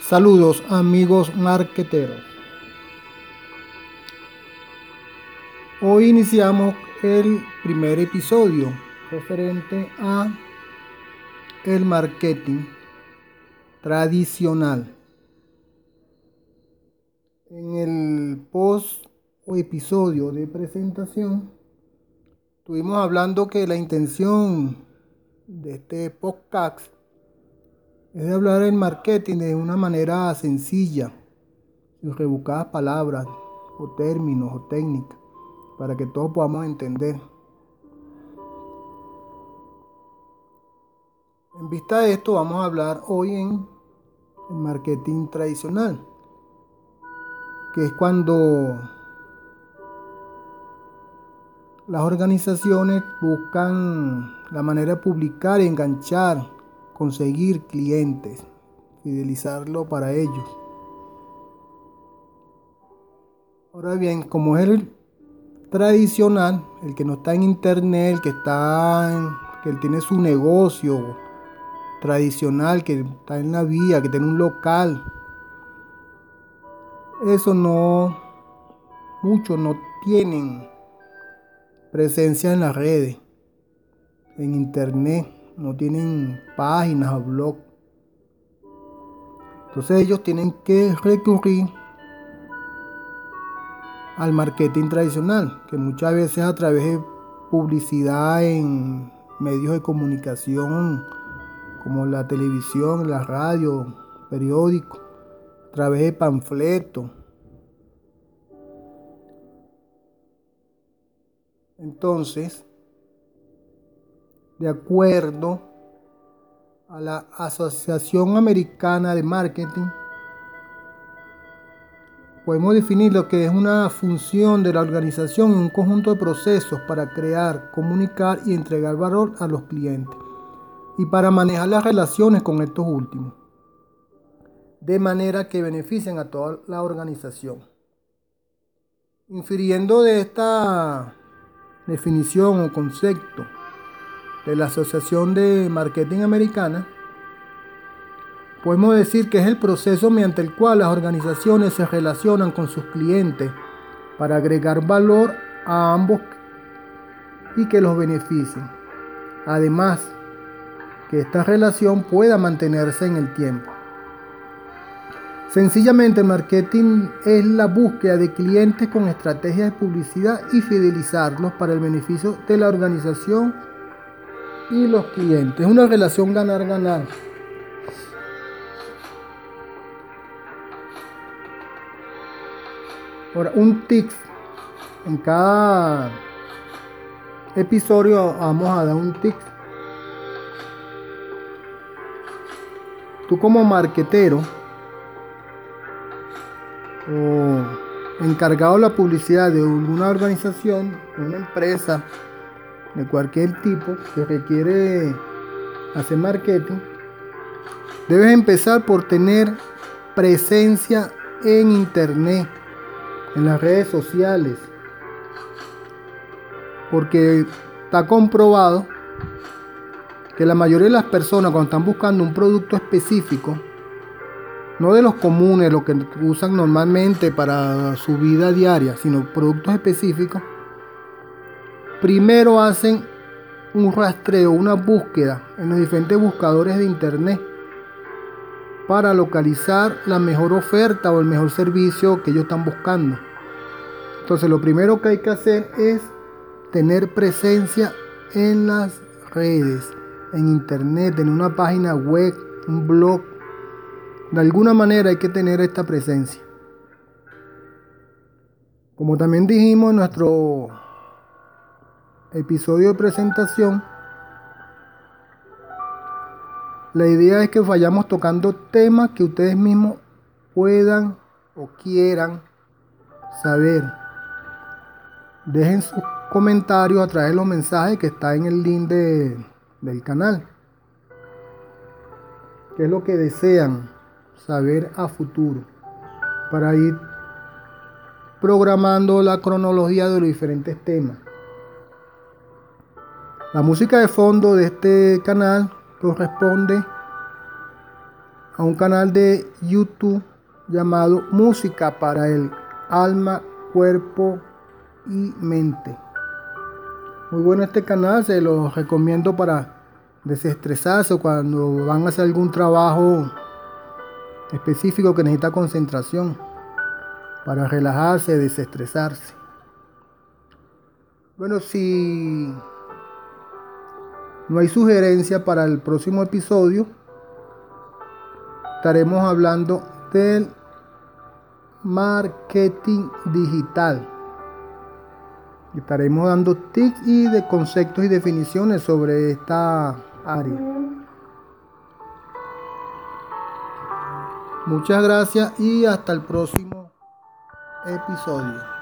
Saludos amigos marqueteros. Hoy iniciamos el primer episodio referente a el marketing tradicional. En el post o episodio de presentación estuvimos hablando que la intención de este podcast es de hablar del marketing de una manera sencilla, sin rebuscadas palabras o términos o técnicas, para que todos podamos entender. En vista de esto, vamos a hablar hoy en el marketing tradicional, que es cuando las organizaciones buscan la manera de publicar y enganchar, conseguir clientes, fidelizarlo para ellos. Ahora bien, como es el tradicional, el que no está en internet, que él tiene su negocio tradicional, que está en la vía, que tiene un local, muchos no tienen presencia en las redes, en internet, no tienen páginas o blog. Entonces ellos tienen que recurrir al marketing tradicional, que muchas veces a través de publicidad en medios de comunicación como la televisión, la radio, periódicos, a través de panfletos. Entonces, de acuerdo a la Asociación Americana de Marketing, podemos definir lo que es una función de la organización y un conjunto de procesos para crear, comunicar y entregar valor a los clientes y para manejar las relaciones con estos últimos, de manera que beneficien a toda la organización. Infiriendo de esta definición o concepto de la Asociación de Marketing Americana, podemos decir que es el proceso mediante el cual las organizaciones se relacionan con sus clientes para agregar valor a ambos y que los beneficien. Además, que esta relación pueda mantenerse en el tiempo. Sencillamente, el marketing es la búsqueda de clientes con estrategias de publicidad y fidelizarlos para el beneficio de la organización y los clientes. Es una relación ganar-ganar. Ahora, un tip. En cada episodio vamos a dar un tip. Tú como marketero o encargado de la publicidad de alguna organización, de una empresa, de cualquier tipo que requiere hacer marketing, debes empezar por tener presencia en internet, en las redes sociales, porque está comprobado que la mayoría de las personas, cuando están buscando un producto específico, no de los comunes, lo que usan normalmente para su vida diaria, sino productos específicos, primero hacen un rastreo, una búsqueda en los diferentes buscadores de internet para localizar la mejor oferta o el mejor servicio que ellos están buscando. Entonces, lo primero que hay que hacer es tener presencia en las redes, en internet, en una página web, un blog. De alguna manera hay que tener esta presencia. Como también dijimos en nuestro episodio de presentación, la idea es que vayamos tocando temas que ustedes mismos puedan o quieran saber. Dejen sus comentarios a través de los mensajes que está en el link del canal. ¿Qué es lo que desean saber a futuro? Para ir programando la cronología de los diferentes temas. La música de fondo de este canal corresponde a un canal de YouTube llamado Música para el Alma, Cuerpo y Mente. Muy bueno este canal, se lo recomiendo para desestresarse o cuando van a hacer algún trabajo específico que necesita concentración, para relajarse, desestresarse. Bueno, si no hay sugerencia para el próximo episodio, estaremos hablando del marketing digital. Estaremos dando tips y de conceptos y definiciones sobre esta área. Muchas gracias y hasta el próximo episodio.